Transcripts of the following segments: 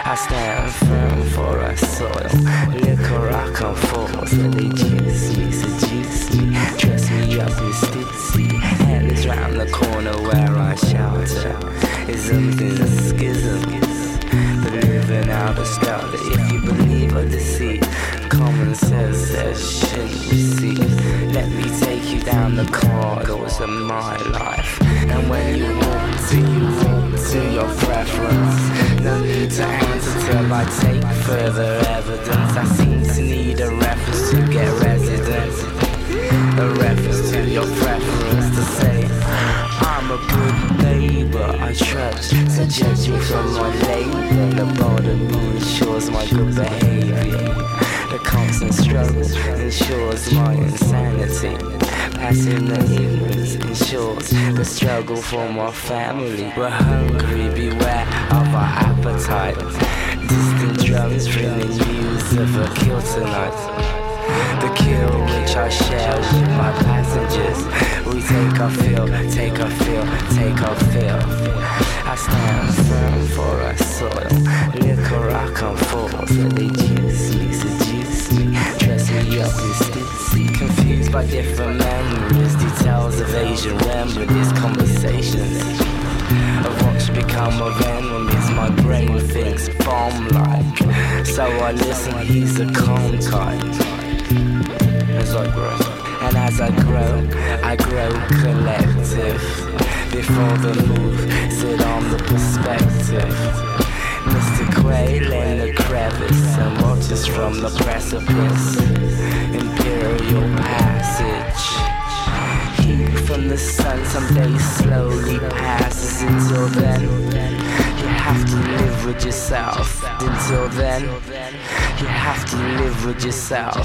I stand firm for a soil. Liquor rock and force, where they juice me, seduce me, dress me up in stitsy. Hell is round the corner where I shelter. Isms and schisms, but living out a style that if you believe or deceit, common sense says shouldn't receive. Let me take you down the corridors of my life, and when you walk to your preference. No need to answer till I take further evidence. I seem to need a reference to get residence, a reference to your preference to say I'm a good neighbor. I trust, so judge me from my labor. The bottom ensures my good behavior. The constant struggle ensures my insanity. Passing the ignorance ensures the struggle for my family. We're hungry, beware of our appetite. Distant drums bringing news of a kill tonight. The kill which I share with my passengers. We take our fill, take our fill, take our fill. I stand firm for a soil. Liquor rock and force, where they juice me, seduce me, dress me up in stitsy. Confused by different memories, details of Asian remedies, conversations of what's become of enemies. My brain thinks bomb-like, so I listen, he's a calm type. As I grow, and as I grow collective. Before the move, sit on the perspective. Mr. Quail in the crevice and watches from the precipice. Imperial passage. Heat from the sun someday slowly passes. Until then, you have to live with yourself. Until then, you have to live with yourself.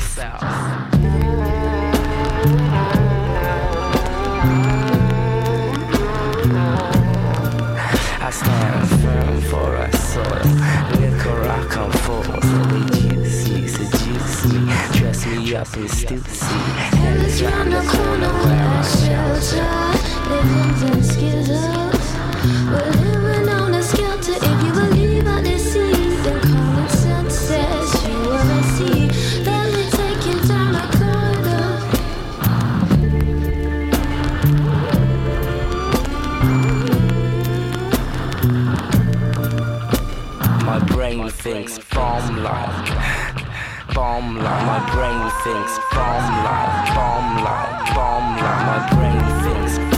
I stand firm for a soil. Liquor rock and force, they juice me, seduce me, dress me up in stitsy. Hell is round the corner where I shelter. Living in schisms, we're living on a skelter. If you believe what they see, then common sense says you wanna see. Let me take you down the corridor. My brain thinks bomb-like. My brain thinks bomb-like. My brain thinks